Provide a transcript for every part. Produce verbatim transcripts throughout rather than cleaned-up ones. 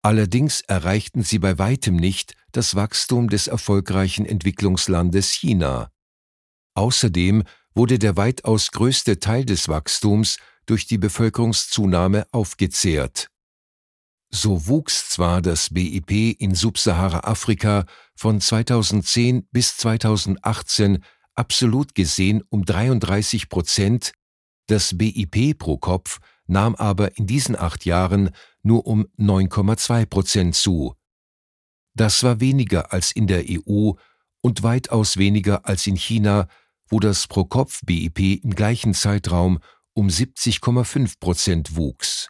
Allerdings erreichten sie bei weitem nicht das Wachstum des erfolgreichen Entwicklungslandes China. Außerdem wurde der weitaus größte Teil des Wachstums durch die Bevölkerungszunahme aufgezehrt. So wuchs zwar das B I P in Subsahara-Afrika von zweitausendzehn bis zweitausendachtzehn absolut gesehen um dreiunddreißig Prozent, das B I P pro Kopf nahm aber in diesen acht Jahren nur um neun Komma zwei Prozent zu. Das war weniger als in der E U und weitaus weniger als in China, wo das Pro-Kopf-B I P im gleichen Zeitraum um siebzig Komma fünf Prozent wuchs.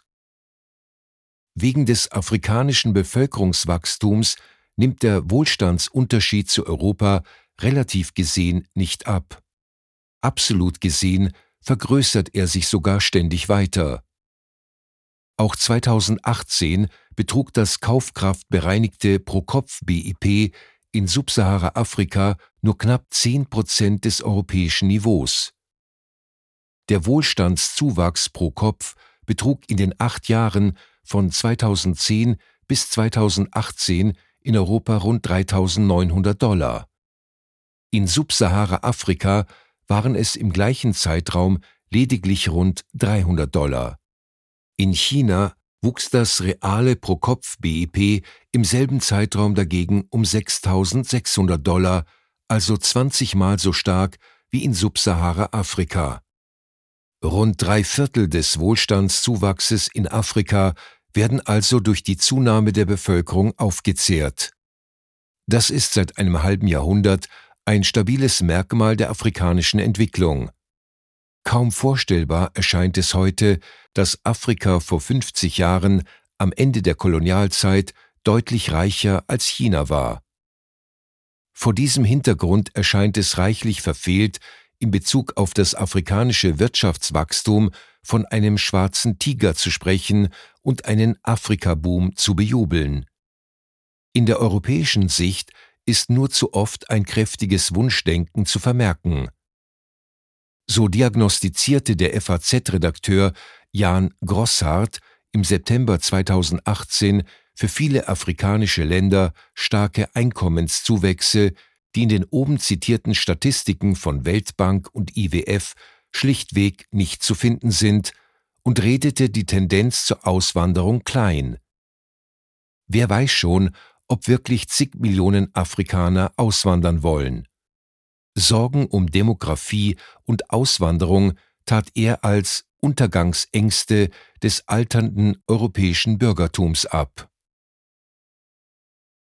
Wegen des afrikanischen Bevölkerungswachstums nimmt der Wohlstandsunterschied zu Europa relativ gesehen nicht ab. Absolut gesehen vergrößert er sich sogar ständig weiter. Auch zweitausendachtzehn betrug das kaufkraftbereinigte Pro-Kopf-B I P in Subsahara-Afrika nur knapp zehn Prozent des europäischen Niveaus. Der Wohlstandszuwachs pro Kopf betrug in den acht Jahren von zweitausendzehn bis zweitausendachtzehn in Europa rund dreitausendneunhundert Dollar. In Subsahara-Afrika waren es im gleichen Zeitraum lediglich rund dreihundert Dollar. In China wuchs das reale Pro-Kopf-B I P im selben Zeitraum dagegen um sechstausendsechshundert Dollar, also zwanzig Mal so stark wie in Subsahara-Afrika. Rund drei Viertel des Wohlstandszuwachses in Afrika werden also durch die Zunahme der Bevölkerung aufgezehrt. Das ist seit einem halben Jahrhundert ein stabiles Merkmal der afrikanischen Entwicklung. Kaum vorstellbar erscheint es heute, dass Afrika vor fünfzig Jahren, am Ende der Kolonialzeit, deutlich reicher als China war. Vor diesem Hintergrund erscheint es reichlich verfehlt, in Bezug auf das afrikanische Wirtschaftswachstum von einem schwarzen Tiger zu sprechen und einen Afrika-Boom zu bejubeln. In der europäischen Sicht ist nur zu oft ein kräftiges Wunschdenken zu vermerken. So diagnostizierte der F A Z-Redakteur Jan Grosshardt im September zweitausendachtzehn für viele afrikanische Länder starke Einkommenszuwächse, die in den oben zitierten Statistiken von Weltbank und I W F schlichtweg nicht zu finden sind, und redete die Tendenz zur Auswanderung klein. Wer weiß schon, ob wirklich zig Millionen Afrikaner auswandern wollen. Sorgen um Demografie und Auswanderung tat er als Untergangsängste des alternden europäischen Bürgertums ab.